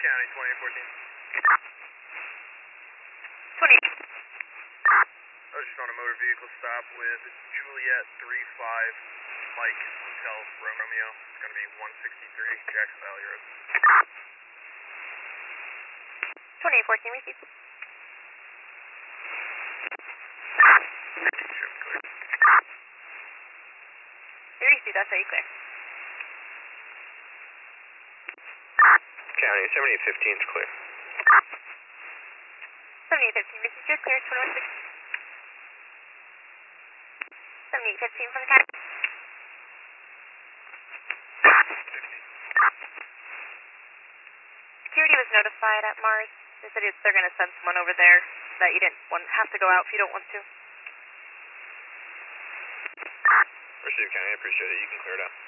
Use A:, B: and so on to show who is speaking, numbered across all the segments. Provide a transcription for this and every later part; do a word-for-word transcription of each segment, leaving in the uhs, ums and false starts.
A: County, twenty-eight fourteen.
B: twenty.
A: I was just on a motor vehicle stop with Juliet three five, Mike Hotel Romeo. It's going to be one sixty-three Jackson Valley Road.
B: twenty-eight fourteen, receive. thirty-two, that's very clear.
A: County, seventy-eight fifteen is clear.
B: seventy-eight fifteen, receive, you're clear, twenty-one sixty. seventy-eight fifteen from the county. Security was notified at Mars. They said it's, they're going to send someone over there so that you didn't want, have to go out if you don't want to.
A: Receive, County, I appreciate it. You can clear it out.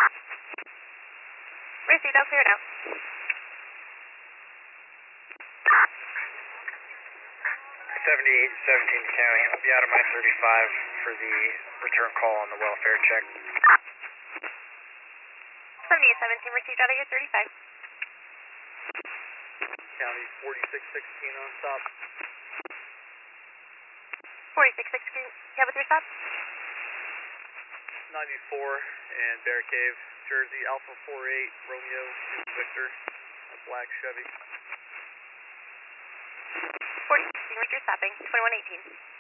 B: Received, I'll clear it out.
C: seventy-eight seventeen County, I'll be out of my thirty-five for the return call on the welfare check.
B: seventy-eight seventeen, received out of your thirty-five.
C: County, forty-six sixteen on stop.
B: forty-six sixteen, yeah, with your stop?
C: ninety-four and Bear Cave, Jersey, Alpha four eight, Romeo, Victor, a black Chevy.
B: forty sixteen, with your stopping, twenty-one eighteen.